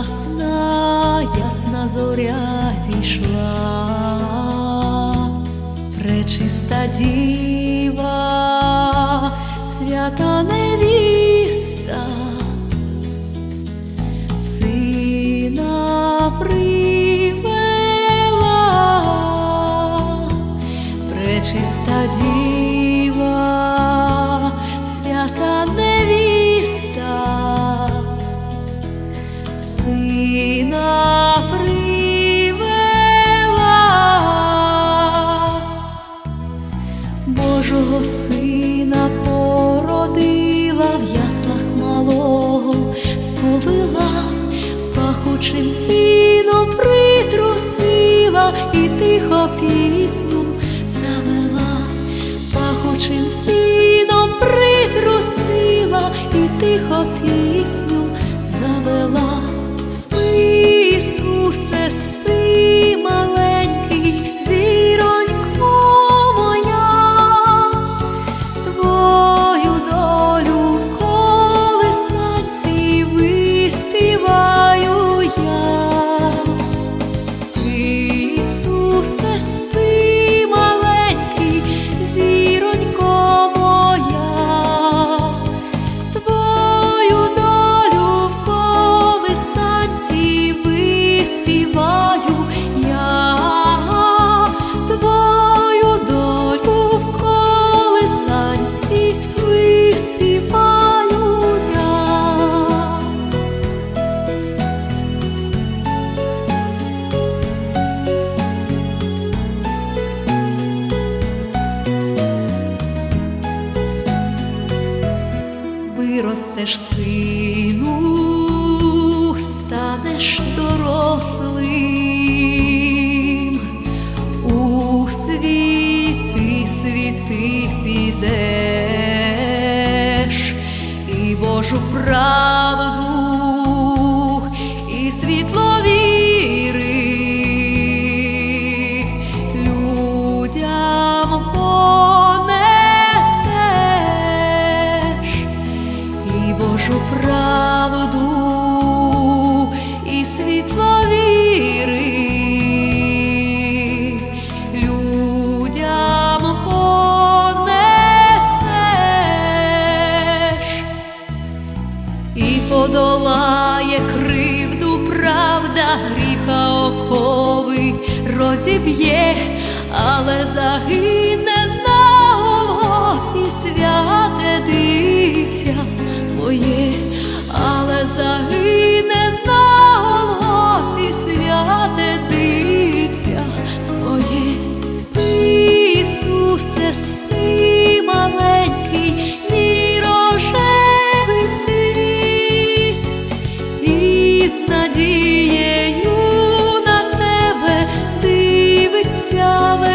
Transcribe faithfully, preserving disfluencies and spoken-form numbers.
ясна, ясна зоря зійшла, пречиста діва, свята невіста, сина привела, пречиста діва, свята невіста, сина привела, Божого сина породила, в яслах малого сповила, пахучим сином притрусила і тихо пісню завела, пахучим сином притрусила і тихо пісню завела. Спи, Ісусе, спи, маленький, зіронько моя, твою долю в колесанці виспіваю я. Спи, Ісусе, спи, маленький, зіронько моя, твою долю в колесанці виспіваю я, твою долю в колесанці виспіваю я. Виростеш, сину, станеш дорослим, у світи, світи підеш, і Божу правду, і світло віри людям понесеш, і Божу правду, і світло віри людям понесеш, і подолає кривду правда, гріха окови розіб'є, але загине на Голгофі святе дитя моє, але загине на Голгофі святе дитя моє. Спи, Ісусе, спи, маленький, мій рожевий цвіт, і з надією на тебе дивиться